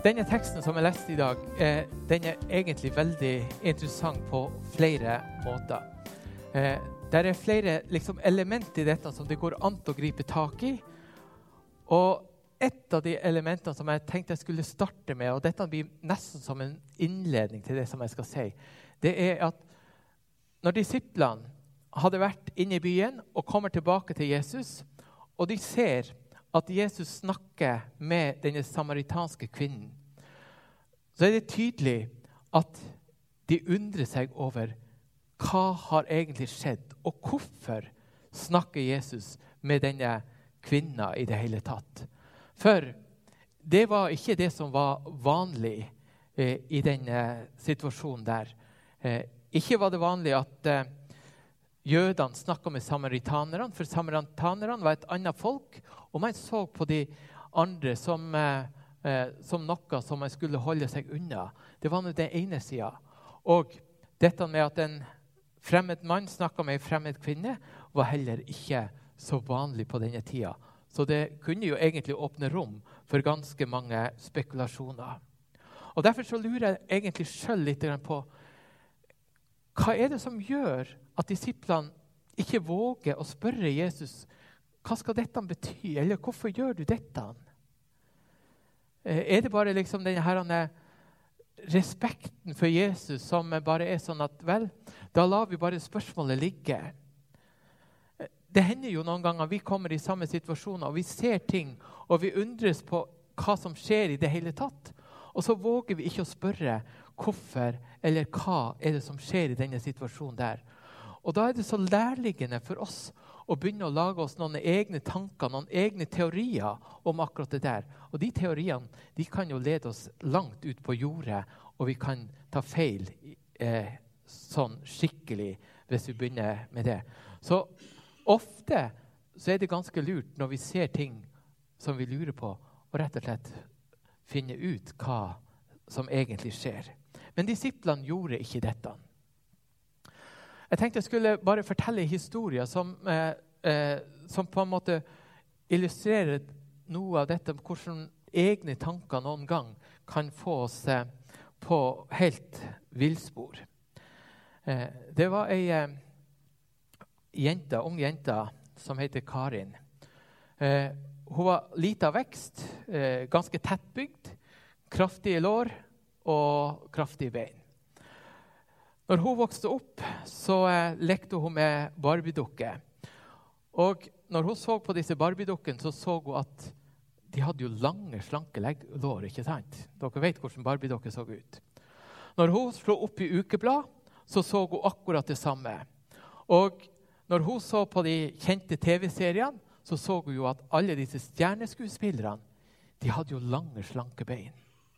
Denne teksten som jeg leste i dag, den egentlig veldig interessant på flere måter. Det flere elementer i dette som det går an å gripe tak i. Og et av de elementene som jeg tenkte jeg skulle starte med, og dette blir nesten som en innledning til det som jeg skal si, det at når disiplene hadde vært inne i byen og kommer tilbake til Jesus, og de ser at Jesus snakker med denne samaritanske kvinnen, så det tydelig at de undrer seg over hva har egentlig skjedd, og hvorfor snakker Jesus med denne kvinna i det hele tatt. For det var ikke det som var vanlig i denne situasjonen der. Ikke var det vanlig at jødene snakket med samaritanerne, for samaritanerne var et annet folk, og man så på de andre som noe som man skulle holde seg unna. Det var den ene siden. Og dette med at en fremmed mann snakket med en fremmed kvinne, var heller ikke så vanlig på denne tida. Så det kunne jo egentlig åpne rom for ganske mange spekulasjoner. Og derfor så lurer jeg egentlig selv litt på, hva det som gjør at disiplene ikke våger å spørre Jesus, hva skal dette bety, eller hvorfor gjør du dette? Det bare denne her respekten for Jesus som bare sånn at, vel, da lar vi bare spørsmålet ligge. Det hender jo noen ganger vi kommer i samme situasjoner, og vi ser ting, og vi undres på hva som skjer i det hele tatt. Og så våger vi ikke å spørre hvorfor, eller hva det som skjer i denne situasjonen der. Og da det så lærliggende for oss å begynne å lage oss noen egne tanker, noen egne teorier om akkurat det der. Og de teoriene, de kan jo lede oss langt ut på jordet, og vi kan ta feil sånn skikkelig hvis vi begynner med det. Så ofte så det ganske lurt når vi ser ting som vi lurer på, og rett og slett finne ut hva som egentlig skjer. Men disiplene gjorde ikke dette. Jeg tenkte jeg skulle bare fortelle en historie som på en måte illustrerer noe av dette, hvordan egne tanker noen gang kan få oss på helt villspor. Det var en ung jente som heter Karin. Hun var lite av vekst, ganske tettbygd, kraftige lår og kraftige bein. Når hun vokste opp, så lekte hun med Barbie-dukker. Og når hun så på disse Barbie-dukkene, så hun at de hadde jo lange, slanke lår, ikke sant? Dere vet hvordan Barbie-dukker så ut. Når hun slo opp i ukeblad, så hun akkurat det samme. Og når hun så på de kjente TV-seriene, så hun jo at alle disse stjerneskuespillerne, de hadde jo lange, slanke bein.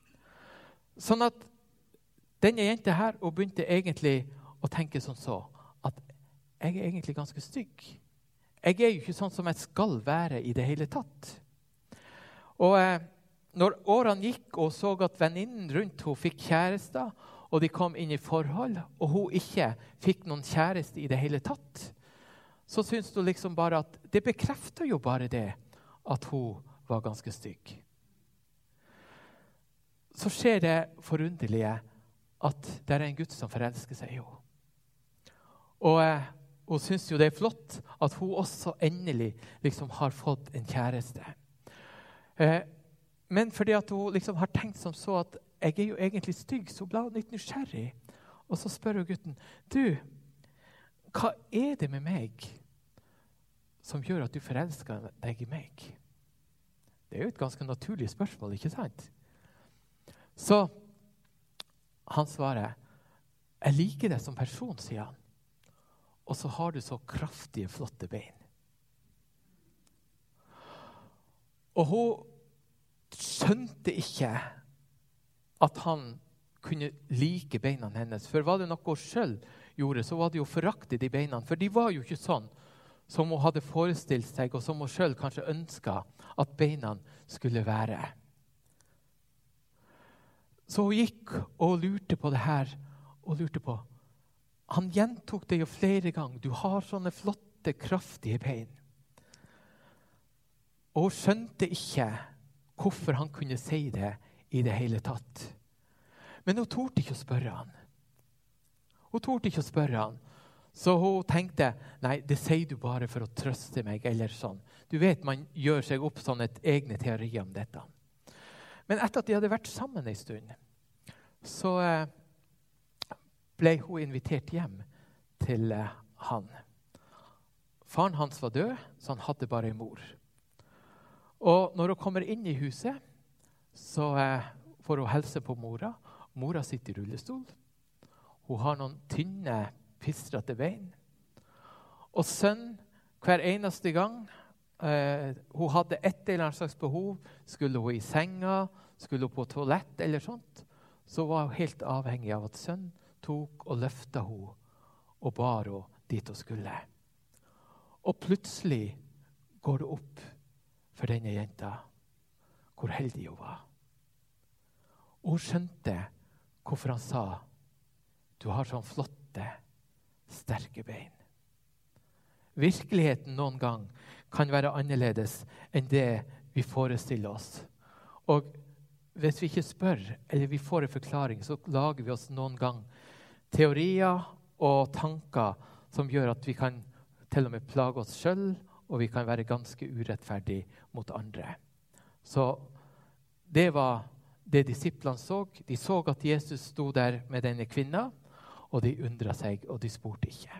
Sånn at denne jente her, hun begynte egentlig å tenke sånn så, at jeg egentlig ganske stygg. Jeg jo ikke sånn som jeg skal være i det hele tatt. Og når årene gikk og så at venninnen rundt hun fikk kjærester, og de kom inn i forhold, og hun ikke fikk noen kjæreste i det hele tatt, så synes hun bare at det bekrefter jo bare det at hun var ganske stygg. Så skjer det forunderlige at det en Gud som forelsker seg i henne. Og hun synes jo det flott at hun også endelig har fått en kjæreste. Men fordi at hun har tenkt som så at jeg jo egentlig stygg, så ble hun litt nysgjerrig. Og så spør hun gutten, du, hva det med meg som gjør at du forelsker deg i meg? Det jo et ganske naturlig spørsmål, ikke sant? Så han svarer, jeg liker deg som person, sier han. Og så har du så kraftige, flotte bein. Og hun skjønte ikke at han kunne like beina hennes. For var det noe hun selv gjorde, så var det jo forakt i de beina. For de var jo ikke sånn som hun hadde forestilt seg, og som hun selv kanskje ønsket at beina skulle være. Så hun gikk og lurte på det her, og lurte på. Han gjentok det jo flere ganger. Du har sånne flotte, kraftige bein. Og hun skjønte ikke hvorfor han kunne si det i det hele tatt. Men hun torde ikke å spørre han. Så hun tenkte, nei, det sier du bare for å trøste meg, eller sånn. Du vet, man gjør seg opp sånne egne teorier om dette. Men etter at de hadde vært sammen en stund, så ble hun invitert hjem til han. Faren hans var død, så han hadde bare en mor. Og når hun kommer inn i huset, så får hun helse på mora. Mora sitter i rullestol. Hun har noen tynne, pistrete bein. Og sønn, hver eneste gang hun hadde et eller annet slags behov, skulle hun i senga, skulle hun på toalett eller sånt, så var hun helt avhengig av at sønn tok og løftet henne og bar henne dit hun skulle. Og plutselig går det opp for denne jenta hvor heldig hun var. Og hun skjønte hvorfor han sa, du har sånn flotte, sterke bein. Virkeligheten noen gang kan være annerledes enn det vi forestiller oss. Og hvis vi ikke spør, eller vi får en forklaring, så lager vi oss noen gang teorier og tanker som gjør at vi kan til og med plage oss selv, og vi kan være ganske urettferdige mot andre. Så det var det disiplene så. De så at Jesus sto der med denne kvinna, og de undret seg, og de spurte ikke.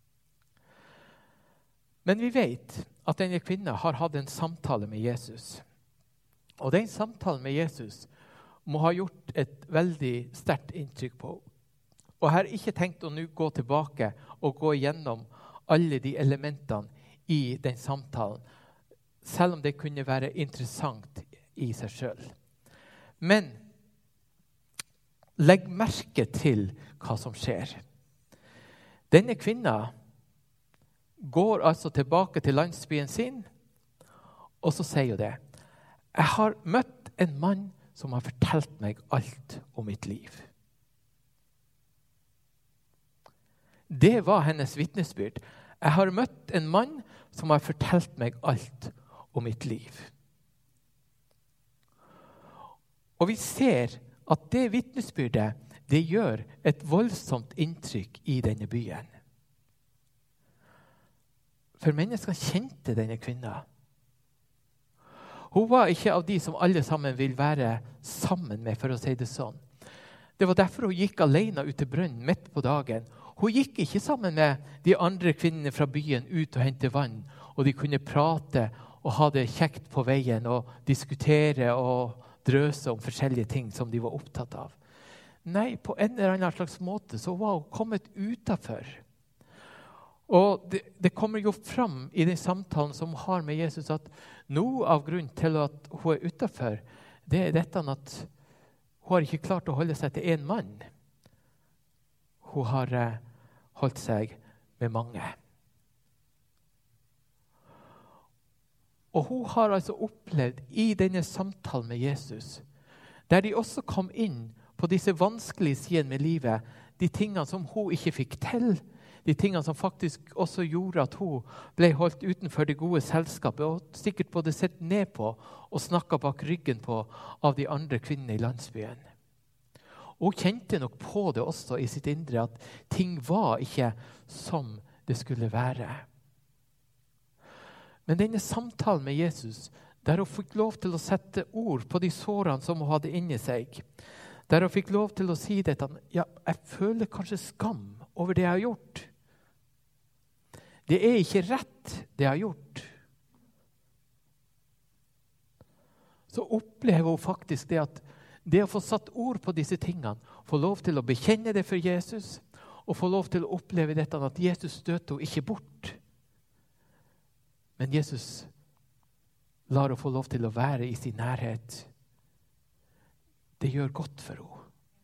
Men vi vet at denne kvinna har hatt en samtale med Jesus. Og den samtalen med Jesus må ha gjort et veldig sterkt inntrykk på henne. Og jeg har ikke tenkt å nå gå tilbake og gå igjennom alle de elementene i den samtalen, selv om det kunne være interessant i seg selv. Men legg merke til hva som skjer. Denne kvinna går altså tilbake til landsbyen sin, og så sier hun det. Jeg har møtt en mann som har fortalt meg alt om mitt liv. Det var hennes vitnesbyrd. Jeg har møtt en mann som har fortalt meg alt om mitt liv. Og vi ser at det vitnesbyrdet, det gjør et voldsomt inntrykk i denne byen. For menneskene kjente denne kvinna. Hun var ikke av de som alle sammen vil være sammen med, for å si det sånn. Det var derfor hun gikk alene ut til brønnen midt på dagen. Hun gikk ikke sammen med de andre kvinnene fra byen ut og hente vann, og de kunne prate og ha det kjekt på veien og diskutere og drøse om forskjellige ting som de var opptatt av. Nei, på en eller annen slags måte så var hun kommet utenfor. Og det kommer jo fram i den samtalen som hun har med Jesus, at noe av grunnen til at hun er utenfor, det er dette at hun har ikke klart å holde seg til en mann. Hun har holdt seg med mange. Og hun har altså opplevd i denne samtalen med Jesus, der de også kom inn på disse vanskelige sidene med livet, de tingene som hun ikke fikk til, de tingene som faktisk også gjorde at hun ble holdt utenfor det gode selskapet, og sikkert både sett ned på og snakket bak ryggen på av de andre kvinnene i landsbyen. Og hun kjente nok på det også i sitt indre, at ting var ikke som det skulle være. Men denne samtalen med Jesus, der hun fikk lov til å sette ord på de sårene som hun hadde inni seg, der hun fikk lov til å si dette, ja, jeg føler kanskje skam over det jeg har gjort. Det er ikke rett, det jeg har gjort. Så opplever hun faktisk det at det å få satt ord på disse tingene, få lov til å bekjenne det for Jesus, og få lov til å oppleve dette at Jesus støter henne ikke bort. Men Jesus lar henne få lov til å være i sin nærhet. Det gjør godt for henne.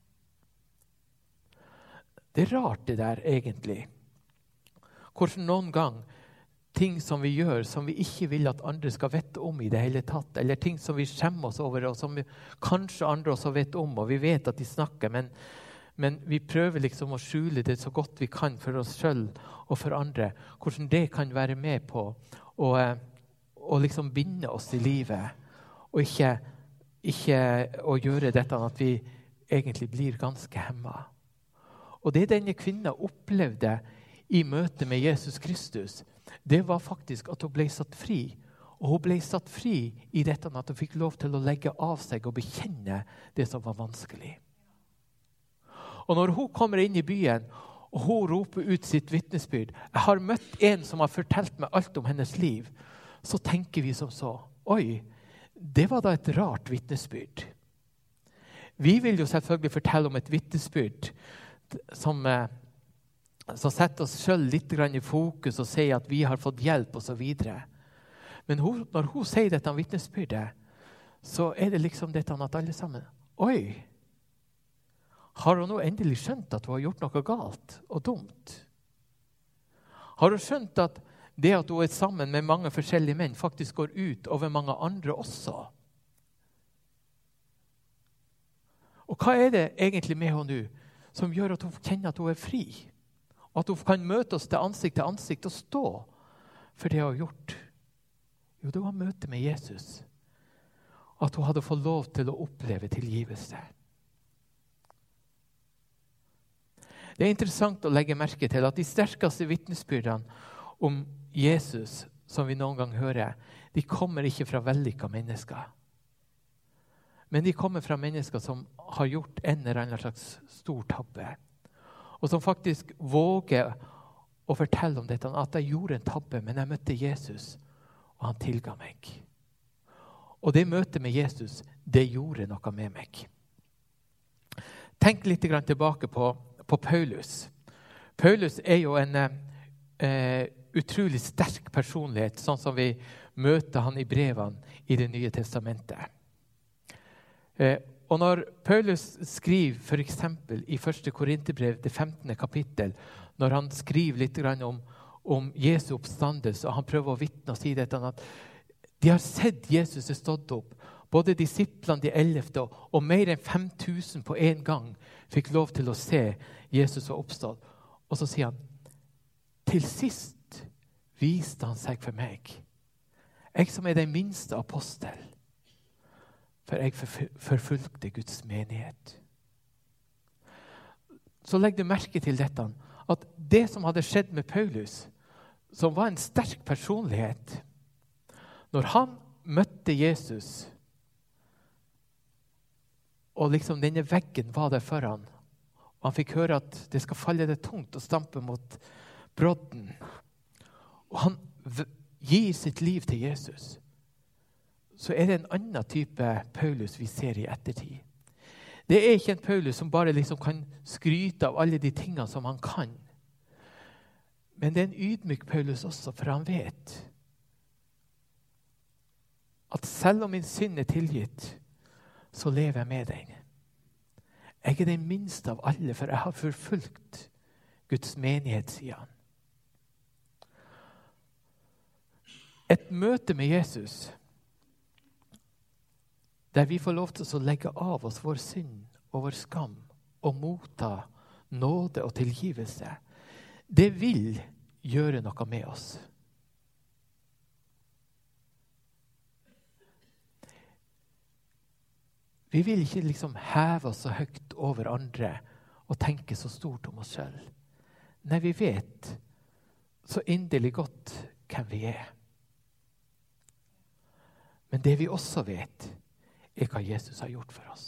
Det er rart det der egentlig. Hvordan noen gang ting som vi gjør, som vi ikke vil at andre skal vite om i det hele tatt, eller ting som vi skjemmer oss over, og som kanskje andre også vet om, og vi vet at de snakker, men vi prøver liksom å skjule det så godt vi kan for oss selv og for andre. Hvordan det kan være med på å liksom binde oss i livet, og ikke ikke å gjøre dette at vi egentlig blir ganske hemmet. Og det denne kvinnen opplevde i møte med Jesus Kristus, det var faktisk at hun ble satt fri. Og hun ble satt fri i dette at hun fikk lov til å legge av seg og bekjenne det som var vanskelig. Og når hun kommer inn i byen, og hun roper ut sitt vitnesbyrd, jeg har møtt en som har fortalt meg alt om hennes liv, så tenker vi som så, oi, det var da et rart vitnesbyrd. Vi vil jo selvfølgelig fortelle om et vitnesbyrd som setter oss selv litt i fokus og sier at vi har fått hjelp og så videre. Men når hun sier dette vitnesbyrdet, så er det liksom dette at alle sammen, oi, har hun nå endelig skjønt at hun har gjort noe galt og dumt? Har hun skjønt at det at hun er sammen med mange forskjellige menn faktisk går ut over mange andre også? Og hva er det egentlig med henne nå som gjør at hun kjenner at hun er fri? Og at hun kan møte oss til ansikt og stå for det hun har gjort? Jo, det var møte med Jesus. At hun hadde fått lov til å oppleve tilgivelse. Det er interessant å legge merke til at de sterkeste vitnesbyrdene om Jesus, som vi noen gang hører, de kommer ikke fra vellykkede mennesker. Men de kommer fra mennesker som har gjort en eller annen slags stor tabbe. Og som faktisk våger å fortelle om dette, at jeg gjorde en tabbe, men jeg møtte Jesus, og han tilga meg. Og det møtet med Jesus, det gjorde noe med meg. Tenk litt tilbake på Paulus. Paulus er jo en utrolig sterk personlighet, sånn som vi møter han i brevene i Det nye testamentet. Og når Paulus skriver for eksempel i 1. Korinterbrev, det 15. kapittel, når han skriver litt om Jesu oppstandelse, og han prøver å vitne og si dette, at de har sett Jesus er stått opp, både disiplene, de 11, og mer enn 5000 på en gang fikk lov til å se Jesus var oppstått. Og så sier han, til sist viste han seg for meg. Jeg som er den minste apostel, for jeg forfulgte Guds menighet. Så legg du merke til dette, at det som hadde skjedd med Paulus, som var en sterk personlighet, når han møtte Jesus, og liksom denne veggen var der for han, og han fikk høre at det skal falle det tungt og stampe mot brodden, og han gir sitt liv til Jesus, så er det en annen type Paulus vi ser i ettertid. Det er ikke en Paulus som bare liksom kan skryte av alle de tingene som han kan. Men det er en ydmyk Paulus også, for han vet at selv om min synd er tilgitt, så lever jeg med den. Jeg er den minste av alle, for jeg har forfulgt Guds menighet, sier han. Et møte med Jesus, der vi får lov til å legge av oss vår synd og vår skam, og motta nåde og tilgivelse, det vil gjøre noe med oss. Vi vil ikke liksom heve oss så høyt over andre og tenke så stort om oss selv. Nei, vi vet så inderlig godt hvem vi er. Men det vi også vet, er hva Jesus har gjort for oss.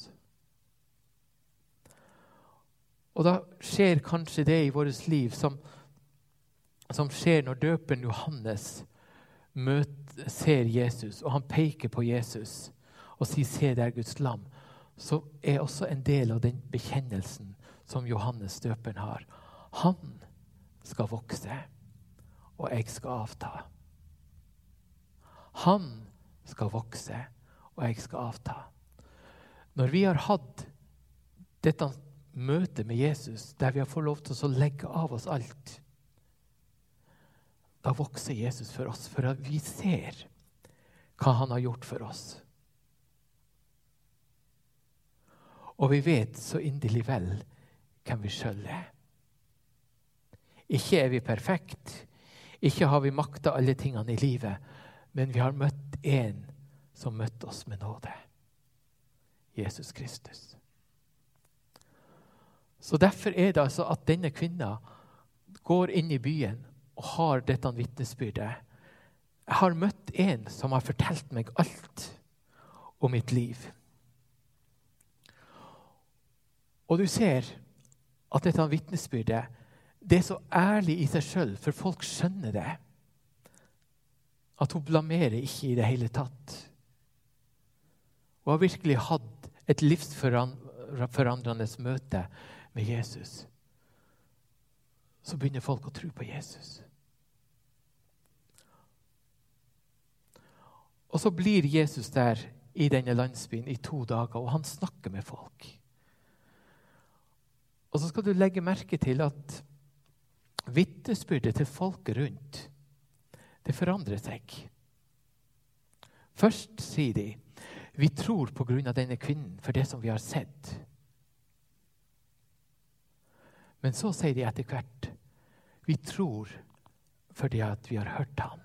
Og da skjer kanskje det i vårt liv som skjer når døperen Johannes ser Jesus, og han peker på Jesus og sier, se der Guds lam, så er også en del av den bekjennelsen som Johannes døperen har. Han skal vokse, og jeg skal avta. Han skal vokse, og jeg skal avta. Når vi har hatt dette møtet med Jesus, der vi har fått lov til å legge av oss alt, da vokser Jesus for oss, for at vi ser hva han har gjort for oss. Og vi vet så inderlig vel hvem vi selv er. Ikke er vi perfekt, ikke har vi maktet alle tingene i livet, men vi har møtt en som møtte oss med nåde. Jesus Kristus. Så derfor er det altså at denne kvinna går inn i byen og har dette vitnesbyrdet. Jeg har møtt en som har fortalt meg alt om mitt liv. Og du ser at dette vitnesbyrdet, det er så ærlig i seg selv, for folk skjønner det. At hun blamerer ikke i det hele tatt. Hun har virkelig hatt et livsforandrende møte med Jesus. Så begynner folk å tro på Jesus. Og så blir Jesus der i denne landsbyen i 2 dager, og han snakker med folk. Og så skal du legge merke til at vitnesbyrdet til folket rundt, det forandrer seg. Først sier de, vi tror på grunn av denne kvinnen for det som vi har sett. Men så sier de etter hvert, vi tror fordi at vi har hørt han.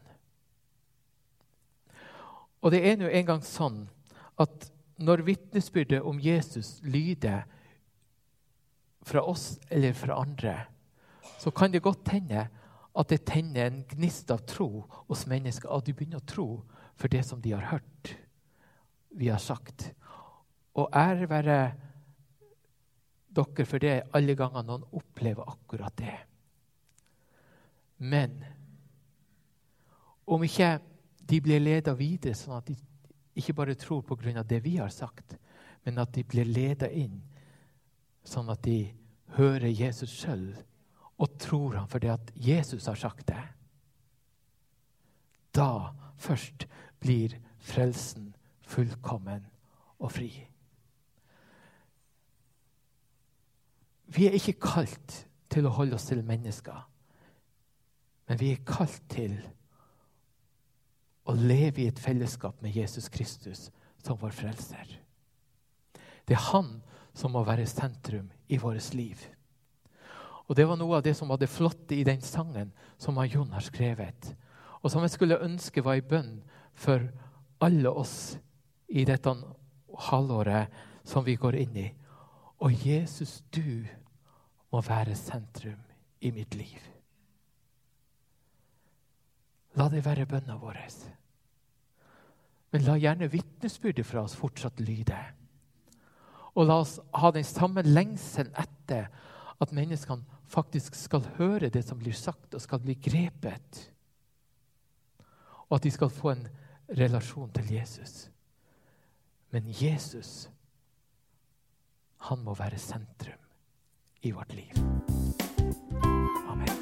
Og det er nå en gang sånn at når vitnesbyrdet om Jesus lyder fra oss eller fra andre, så kan det godt hende at det tenner en gnist av tro hos mennesker, at de begynner å tro for det som de har hørt, vi har sagt. Og ære være dere for det alle ganger noen opplever akkurat det. Men om ikke de blir ledet videre, sånn at de ikke bare tror på grunn av det vi har sagt, men at de blir ledet inn, sånn at de hører Jesus selv, og tror han for det at Jesus har sagt det. Da først blir frelsen fullkommen og fri. Vi er ikke kalt til å holde oss til mennesker, men vi er kalt til å leve i et fellesskap med Jesus Kristus som vår frelser. Det er han som må være sentrum i vårt liv. Og det var noe av det som var det flotte i den sangen som Jon har skrevet, og som jeg skulle ønske var i bønn for alle oss i dette halvåret som vi går inn i. Og Jesus, du må være sentrum i mitt liv. La det være bønnen vår. Men la gjerne vitnesbyrdet fra oss fortsatt lyde. Og la oss ha den samme lengselen etter at menneskene faktisk skal høre det som blir sagt, og skal bli grepet. Og at de skal få en relasjon til Jesus. Men Jesus, han må være sentrum i vårt liv. Amen.